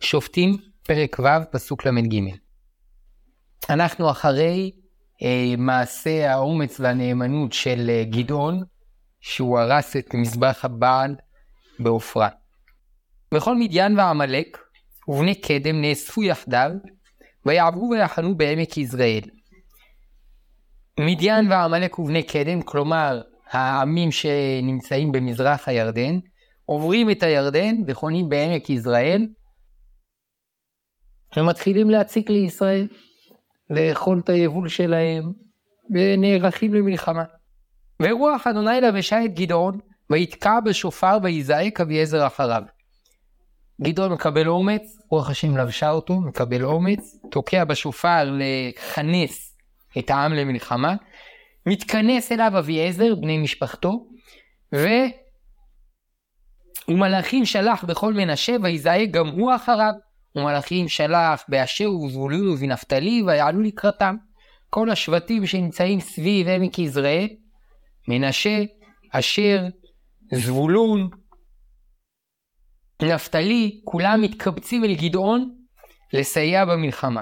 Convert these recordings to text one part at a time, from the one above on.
שופטים, פרק ו', פסוק למ"ג. אנחנו אחרי מעשה האומץ והנאמנות של גדעון, שהוא הרס את מזבח הבעל בעופרה. וכל מדיין ועמלק ובני קדם נאספו יחדיו, ויעברו ויחנו בעמק יזרעאל. מדיין ועמלק ובני קדם, כלומר העמים שנמצאים במזרח הירדן, עוברים את הירדן וחונים בעמק יזרעאל, ומתחילים להציק לישראל, לאכול את היבול שלהם, ונערכים למלחמה. ורוח אדוני לבשה את גדעון, ויתקע בשופר ויזעק אביעזר אחריו. גדעון מקבל אומץ, רוח השם לבשה אותו, מקבל אומץ, תוקע בשופר לכנס את העם למלחמה, מתכנס אליו אביעזר, בני משפחתו, ומלאכים שלח בכל מנשה, ויזעק גם הוא אחריו. ומלאכים שלח באשר ובזבולון ובנפתלי, ויעלו לקראתם. כל השבטים שנמצאים סביב עמק יזרעאל, מנשה, אשר, זבולון, נפתלי, כולם מתקבצים אל גדעון לסייע במלחמה.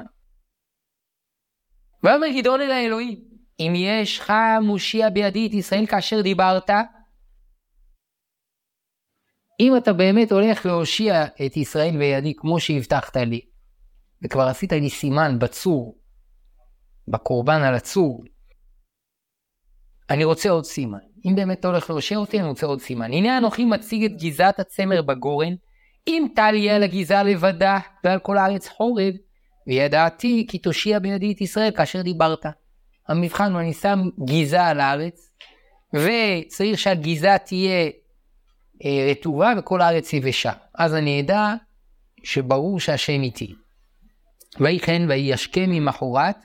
ואמר גדעון אל האלוהים, אם יש לך מושיע בידי את ישראל כאשר דיברת, אם אתה באמת הולך להושיע את ישראל בידי כמו שהבטחת לי, וכבר עשית לי סימן בצור, בקורבן על הצור, אני רוצה עוד סימן. אם באמת אתה הולך להושיע אותי, אני רוצה עוד סימן. הנה אנוכי מציג את גזעת הצמר בגורן, אם טל יהיה על הגזעה לבדה ועל כל הארץ חורב, וידעתי כי תושיע בידי את ישראל כאשר דיברת. המבחן הוא אני שם גזעה על הארץ, וצריך שהגזעה תהיה רטובה וכל הארץ יבשה. אז אני אדע שברור שהשם איתי. ויחן וישכם ממחרת,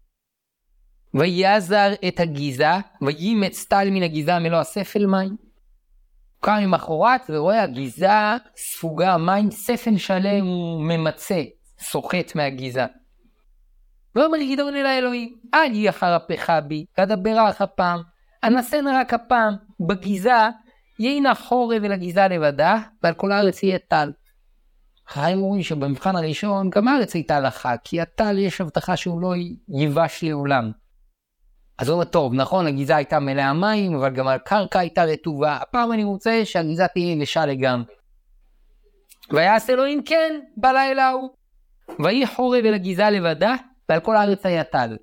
ויעזר את הגזעה, וימץ טל מן הגזעה מלוא הספל מים. קם ממחרת ורואה הגזעה ספוגה מים, ספל שלם וממצא, סוחט מהגזעה. ואומר גדעון אל האלוהים, אל יהיה חרפך בי, ואדבר לך הפעם, אנסן רק הפעם, בגזעה יהיה חורב אל הגזעה לבדה, ועל כל הארץ יהיה טל. חיים אומרים שבמבחן הראשון גם הארץ הייתה לך, כי הטל יש הבטחה שהוא לא ייבש לעולם. אז הוא אומר, טוב, נכון, הגזעה הייתה מלאה מים, אבל גם הקרקע הייתה רטובה. הפעם אני רוצה שהגזעה תהיה יבשה לגמרי. ויעש אלוהים כן, בלילה ההוא. ויהי חורב אל הגזעה לבדה, ועל כל הארץ היה טל.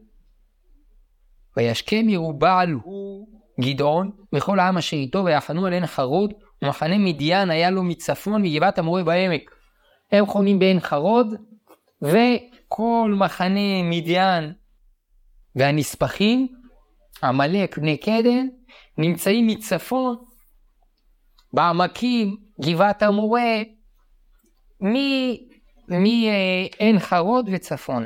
וישכם ירובעל הוא גדעון, וכל העם אשר איתו, ויחנו על עין חרוד, ומחנה מדיין היה לו מצפון מגבעת המורה בעמק. הם חונים בעין חרוד, וכל מחנה מדיין והנספחים, עמלק בני קדם, נמצאים מצפון, בעמקים, גבעת המורה, מעין חרוד וצפונה.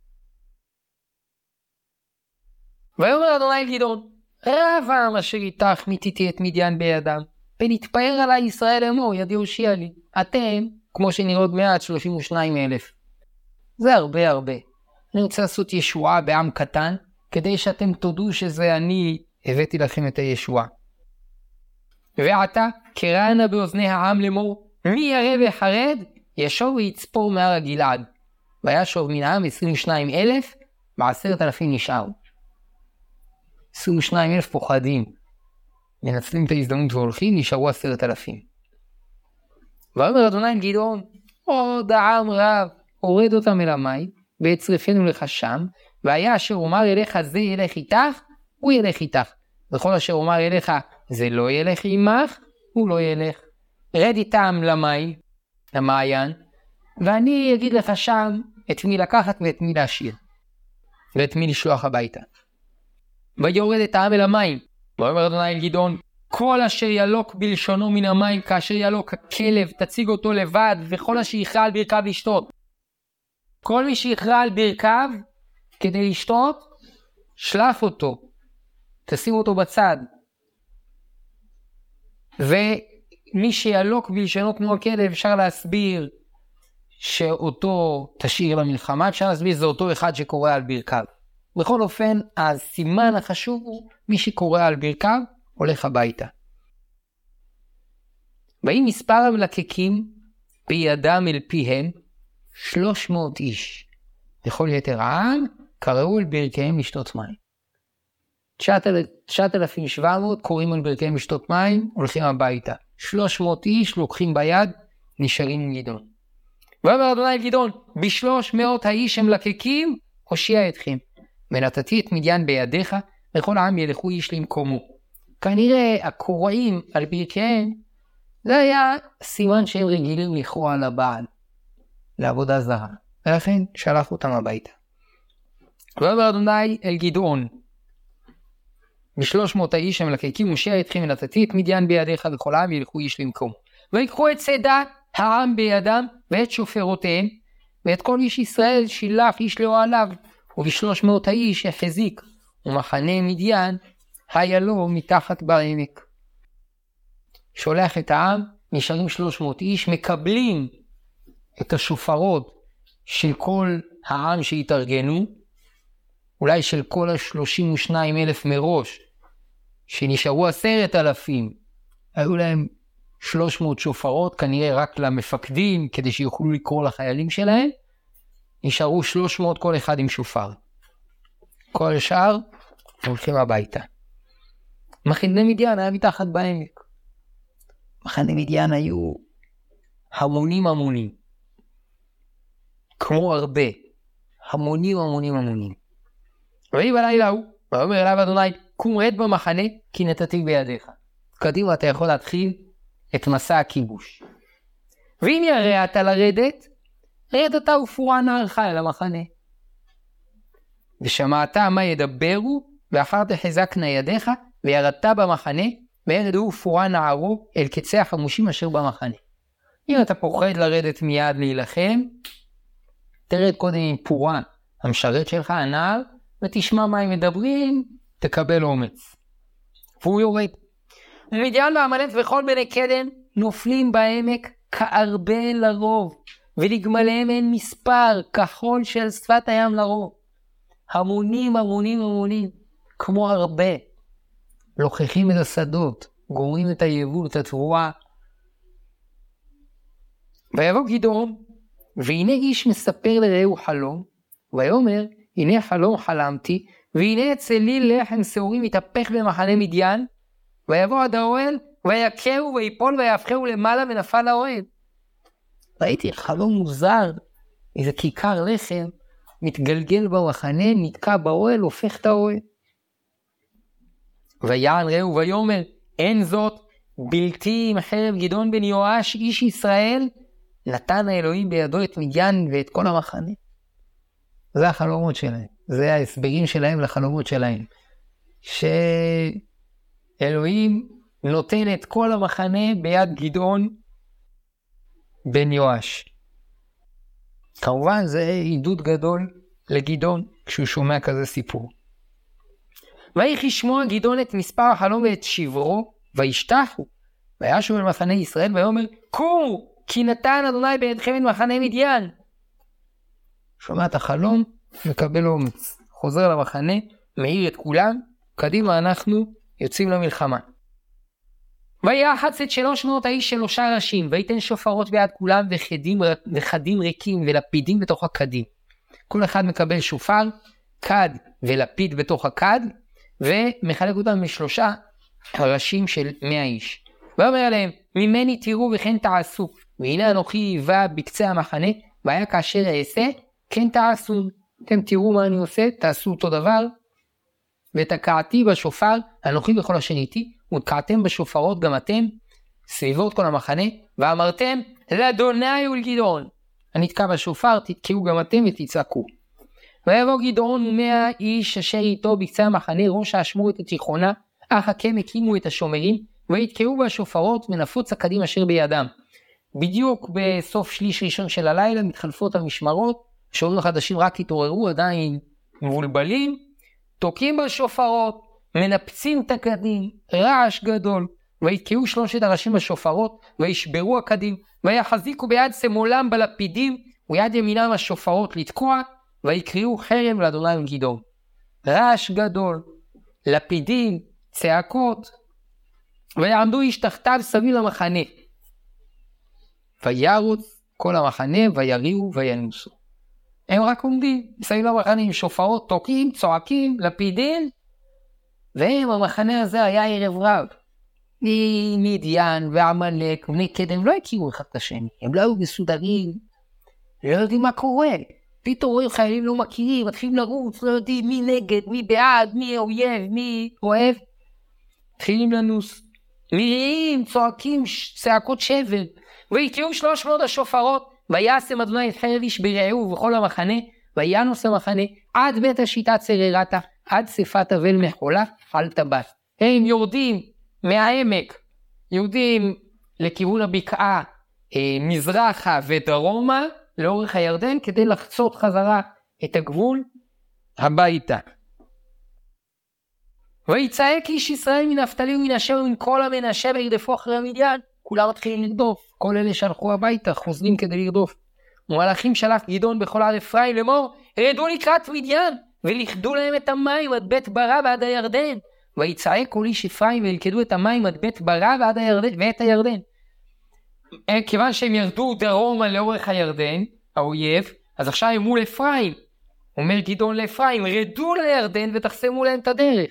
ויאמר אדוני אל גדעון, רב העם אשר איתך מיתיתי את מדיין בידם, ונתפאר עלי ישראל לאמור, ידי הושיע לי. אתם, כמו שנראה עוד מעט, 32,000. זה הרבה. אני רוצה לעשות ישועה בעם קטן, כדי שאתם תודו שזה אני הבאתי לכם את הישועה. ועתה, קראנה באוזני העם לאמור, מי ירא וחרד, ישוב ויצפור מהר הגלעד. וישוב מן העם 22,000, ו10,000 נשארו. 22,000 פוחדים, מנצלים את ההזדמנות והולכים, נשארו 10,000. ואומר אדוני אל גדעון, עוד העם רב, הורד אותם אל המים, והצרפנו לך שם, והיה אשר אומר אליך זה ילך איתך, הוא ילך איתך. וכל אשר אומר אליך זה לא ילך עמך, הוא לא ילך. רד איתם למים, למעיין, ואני אגיד לך שם את מי לקחת ואת מי להשאיר, ואת מי לשלוח הביתה. ויורד את העם אל המים, ואומר אדוני אל גדעון, כל אשר ילוק בלשונו מן המים, כאשר ילוק הכלב, תציג אותו לבד, וכל אשר יכרע על ברכיו לשתות. כל מי שיכרע על ברכיו כדי לשתות, שלף אותו, תשים אותו בצד. ומי שילוק בלשונו כמו הכלב, אפשר להסביר שאותו תשאיר למלחמה, אפשר להסביר זה אותו אחד שקורא על ברכיו. בכל אופן, הסימן החשוב הוא מי שקורא על ברכיו הולך הביתה. ויהי מספר המלקקים בידם אל פיהם, 300 איש. וכל יתר העם קראו על ברכיהם לשתות מים. 9,700 קוראים על ברכיהם לשתות מים, הולכים הביתה. 300 איש לוקחים ביד, נשארים עם גדעון. ואומר אדוני אל גדעון, ב300 האיש הם לקקים, הושיע אתכם. ונתתי את מדיין בידיך, וכל העם ילכו איש למקומו. כנראה הקוראים על ברכיהם, זה היה סימן שהם רגילים לכרוע על הבעל, לעבודה זרה. ולכן שלח אותם הביתה. ואומר אדוני אל גדעון, ב300 האיש הם לקקים, הושיע אתכם, ונתתי את מדיין בידיך, וכל העם ילכו איש למקומו. ויקחו את צידת העם בידם, ואת שופרותיהם, ואת כל איש ישראל שילח איש לאוהליו, וב300 האיש החזיק, ומחנה מדיין היה לו מתחת בעמק. שולח את העם, נשארים 300 איש, מקבלים את השופרות של כל העם שהתארגנו, אולי של כל 32,000 מראש, שנשארו 10,000, היו להם 300 שופרות, כנראה רק למפקדים, כדי שיוכלו לקרוא לחיילים שלהם, נשארו 300 כל אחד עם שופר. כל השאר הולכים הביתה. מחנה מדיין היה מתחת בעמק. מחנה מדיין היו המונים. כמו הרבה. המונים. ויהי בלילה הוא, ואומר אליו אדוני, קום רד במחנה, כי נתתי בידיך. קדימה אתה יכול להתחיל את מסע הכיבוש. ואם יראת לרדת, רד אתה ופורע נערך אל המחנה. ושמעת מה ידברו, ואחר תחזקנה ידיך, וירדת במחנה, וירדו ופורע נערו אל קצה החמושים אשר במחנה. אם אתה פוחד לרדת מיד להילחם, תרד קודם עם פורע המשרת שלך, הנער, ותשמע מה הם מדברים, תקבל אומץ. והוא יורד. ומדיין ועמלק וכל בני קדם נופלים בעמק כארבה לרוב, ולגמליהם אין מספר, כחול של שפת הים לרוב. המונים, כמו הרבה. לוקחים את השדות, גורמים את היבול, את התבואה. ויבוא גדעון, והנה איש מספר לרעהו חלום, ויאמר, הנה חלום חלמתי, והנה צליל לחם שעורים מתהפך במחנה מדיין, ויבוא עד האוהל, ויקהו ויפול ויהפכהו למעלה ונפל לאוהל. ראיתי חלום מוזר, איזה כיכר לחם, מתגלגל במחנה, נתקע באוהל, הופך את האוהל. ויען רעהו ויאמר, אין זאת בלתי עם חרב גדעון בן יואש איש ישראל, נתן האלוהים בידו את מדיין ואת כל המחנה. זה החלומות שלהם, זה ההסברים שלהם לחלומות שלהם. שאלוהים נותן את כל המחנה ביד גדעון בן יואש. כמובן זה עידוד גדול לגדעון כשהוא שומע כזה סיפור. ויך ישמוע גדעון את מספר החלום ואת שברו, וישתחו, וישוב אל מחנה ישראל ויאמר, קומו, כי נתן אדוני בידכם את מחנה מדיין. שומע את החלום, מקבל אומץ, חוזר למחנה, מעיר את כולם, קדימה אנחנו יוצאים למלחמה. ויחץ את 300 האיש 3 ראשים, ויתן שופרות ביד כולם וחדים ריקים ולפידים בתוך הקדים. כל אחד מקבל שופר, כד ולפיד בתוך הכד, ומחלק אותם ב3 ראשים של 100 איש. ואומר עליהם, ממני תראו וכן תעשו, והנה אנוכי בא בקצה המחנה, והיה כאשר אעשה, כן תעשו. אתם תראו מה אני עושה, תעשו אותו דבר. ותקעתי בשופר, אנוכי בכל אשר איתי, ותקעתם בשופרות גם אתם, סביבות כל המחנה, ואמרתם, לאדוני ולגדעון. אני אתקע בשופר, תתקעו גם אתם ותצעקו. ויבוא גדעון 100 איש אשר איתו בקצה המחנה, ראש האשמורת התיכונה, אך הקם הקימו את השומרים, ויתקעו בשופרות ונפוץ הקדים אשר בידם. בדיוק בסוף שליש ראשון של הלילה, מתחלפות המשמרות, השומרים החדשים רק התעוררו, עדיין מבולבלים, תוקעים בשופרות, מנפצים את הקדים, רעש גדול, ויתקעו 3 הראשים בשופרות, וישברו הקדים, ויחזיקו ביד שמאלם בלפידים, ויד ימינם השופרות לתקוע, ויקראו חרם לאדוני ולגדעון. רעש גדול, לפידים, צעקות, ויעמדו איש תחתיו סביב למחנה. וירוץ כל המחנה ויריעו וינוסו. הם רק עומדים, מסביב למחנה עם שופרות, תוקעים, צועקים, לפידים, והם, המחנה הזה היה ערב רב. מדיין ועמלק ובני קדם לא הכירו אחד את השני, הם לא היו מסודרים, לא יודעים מה קורה. פתאום רואים חיילים לא מכירים, מתחילים לרוץ, לא יודעים מי נגד, מי בעד, מי אויב, מי אוהב. מתחילים לנוס, מריעים, צועקים, צעקות שבר, והתיעו 300 השופרות, וישם אדוני את חרב איש ברעהו ובכל המחנה, וינוס המחנה עד בית השיטה צררתה, עד שפת אבל מחולה על טבת. הם יורדים מהעמק, יורדים לכיוון הבקעה, מזרחה ודרומה, לאורך הירדן, כדי לחצות חזרה את הגבול הביתה. ויצעק איש ישראל מנפתלי ומנשה ומן כל המנשה וירדפו אחרי מדיין. כולם מתחילים לרדוף, כל אלה שהלכו הביתה חוזרים כדי לרדוף. ומלאכים שלח גדעון בכל הר אפרים לאמור, רדו לקראת מדיין ולכדו להם את המים עד בית ברא ועד הירדן. ויצעק כל איש אפרים ולכדו את המים עד בית ברא ועד הירדן ואת הירדן. כיוון שהם ירדו דרומה לאורך הירדן, האויב, אז עכשיו הם מול אפרים. אומר גדעון לאפרים, רדו לירדן ותחסמו להם את הדרך.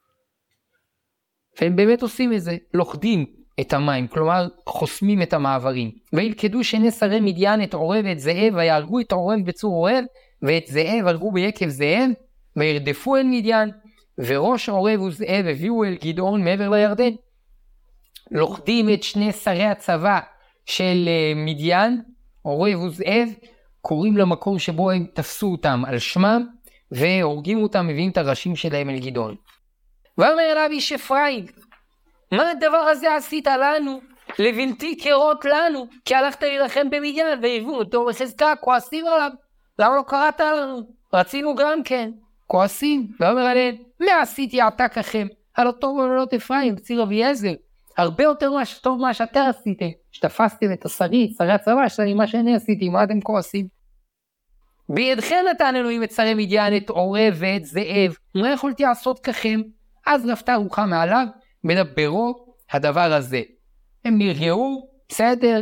והם באמת עושים את זה, לוכדים את המים, כלומר חוסמים את המעברים. וילכדו שני שרי מדיין את עורב ואת זאב, ויהרגו את עורב בצור עורב, ואת זאב הרגו ביקב זאב, וירדפו אל מדיין, וראש עורב וזאב הביאו אל גדעון מעבר לירדן. לוכדים את שני שרי הצבא של מדיין, עורב וזאב, קוראים למקום שבו הם תפסו אותם על שמם, והורגים אותם, מביאים את הראשים שלהם אל גדעון. ואומר אליו איש אפרים, מה הדבר הזה עשית לנו? לבלתי קרות לנו, כי הלכת להילחם במדיין, והביאו אותו בחזקה, כועסים עליו. למה לא קראת לנו? רצינו גם כן, כועסים. ואומר עליהם, מה עשיתי עתקכם? הלא טוב ולא אפרים, ציר אביעזר. הרבה יותר טוב מה שאתה עשיתם. שתפסתם את שרי הצבא שלי, מה שאני עשיתי, מה אתם כועסים? בידכם נתן אלוהים את שרי מדיין, את עורב ואת זאב. מה יכולתי לעשות ככם? אז רפתה רוחה מעליו, מדברו הדבר הזה. הם נרגעו, בסדר.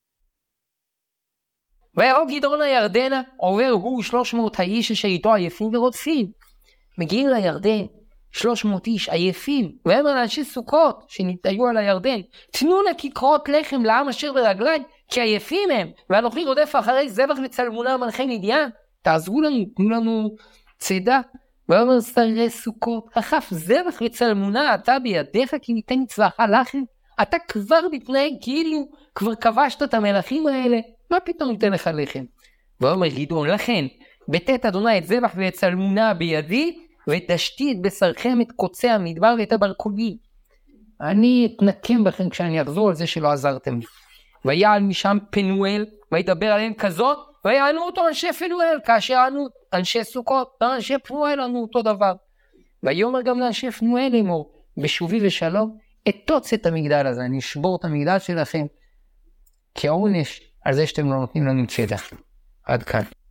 ויהרוג גדעון הירדנה, עובר הוא 300 האיש אשר איתו עייפים ורודפים. מגיעים לירדן, 300 איש עייפים, והם אנשי סוכות שנתאיו על הירדן. תנו לכיכרות לחם לעם אשר ברגלי, כי עייפים הם, ואנוכי רודף אחרי זבח וצלמונה מלכי מדיין. תעזרו לנו, תנו לנו צידה. ואומר שרי סוכות, החף זבח וצלמונה אתה בידיך, כי ניתן צלחה לכם. אתה כבר מתנהג כאילו כבר כבשת את המלכים האלה, מה פתאום ניתן לך לחם? ואומר גדעון, לכן בתת אדוני את זבח ואת צלמונה בידי, ודשתי את בשרכם את קוצי המדבר ואת הברקולים. אני אתנקם בכם כשאני אחזור על זה שלא עזרתם לי. ויעל משם פנואל, וידבר עליהם כזאת, ויענו אותו אנשי פנואל, כאשר ענו אנשי סוכות, ואנשי פנואל ענו אותו דבר. ויאמר גם לאנשי פנואל לאמור, בשובי ושלום, אתוץ את המגדל הזה, אני אשבור את המגדל שלכם, כעונש על זה שאתם לא נותנים לנו צידה. עד כאן.